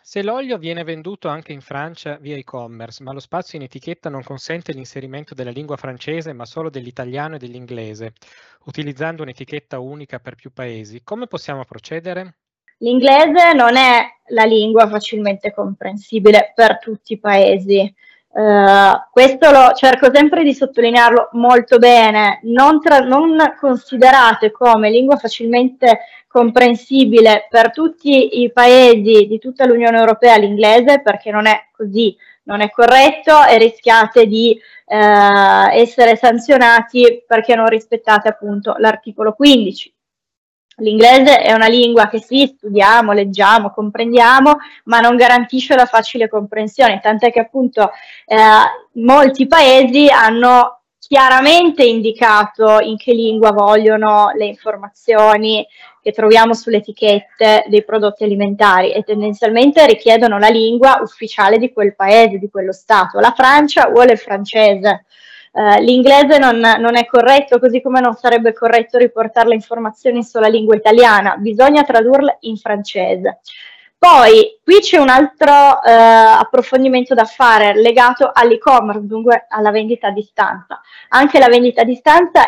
Se l'olio viene venduto anche in Francia via e-commerce, ma lo spazio in etichetta non consente l'inserimento della lingua francese, ma solo dell'italiano e dell'inglese, utilizzando un'etichetta unica per più paesi, come possiamo procedere? L'inglese non è la lingua facilmente comprensibile per tutti i paesi. Questo lo cerco sempre di sottolinearlo molto bene, non considerate come lingua facilmente comprensibile per tutti i paesi di tutta l'Unione Europea l'inglese, perché non è così, non è corretto e rischiate di essere sanzionati perché non rispettate appunto l'articolo 15. L'inglese è una lingua che sì, studiamo, leggiamo, comprendiamo, ma non garantisce la facile comprensione, tant'è che appunto molti paesi hanno chiaramente indicato in che lingua vogliono le informazioni che troviamo sulle etichette dei prodotti alimentari e tendenzialmente richiedono la lingua ufficiale di quel paese, di quello Stato. La Francia vuole il francese. L'inglese non è corretto, così come non sarebbe corretto riportare le informazioni in sola lingua italiana, bisogna tradurle in francese. Poi qui c'è un altro approfondimento da fare legato all'e-commerce, dunque alla vendita a distanza. Anche la vendita a distanza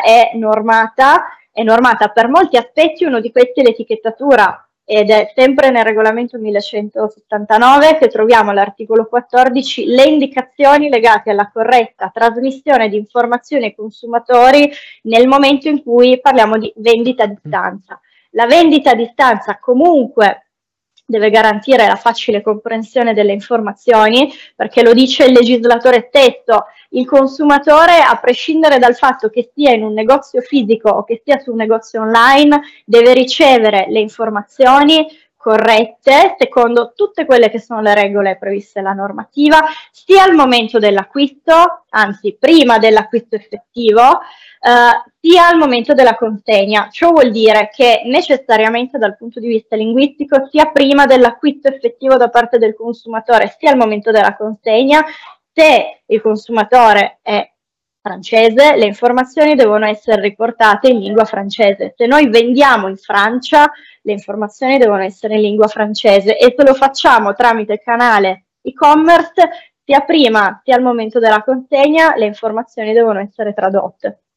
è normata per molti aspetti, uno di questi è l'etichettatura, ed è sempre nel regolamento 1179 che troviamo all'articolo 14 le indicazioni legate alla corretta trasmissione di informazioni ai consumatori nel momento in cui parliamo di vendita a distanza. La vendita a distanza comunque deve garantire la facile comprensione delle informazioni, perché lo dice il legislatore stesso, il consumatore, a prescindere dal fatto che sia in un negozio fisico o che sia su un negozio online, deve ricevere le informazioni corrette secondo tutte quelle che sono le regole previste dalla normativa, sia al momento dell'acquisto, anzi prima dell'acquisto effettivo, sia al momento della consegna. Ciò vuol dire che necessariamente dal punto di vista linguistico, sia prima dell'acquisto effettivo da parte del consumatore, sia al momento della consegna, se il consumatore è francese, le informazioni devono essere riportate in lingua francese. Se noi vendiamo in Francia, le informazioni devono essere in lingua francese e se lo facciamo tramite canale e-commerce, sia prima sia al momento della consegna, le informazioni devono essere tradotte.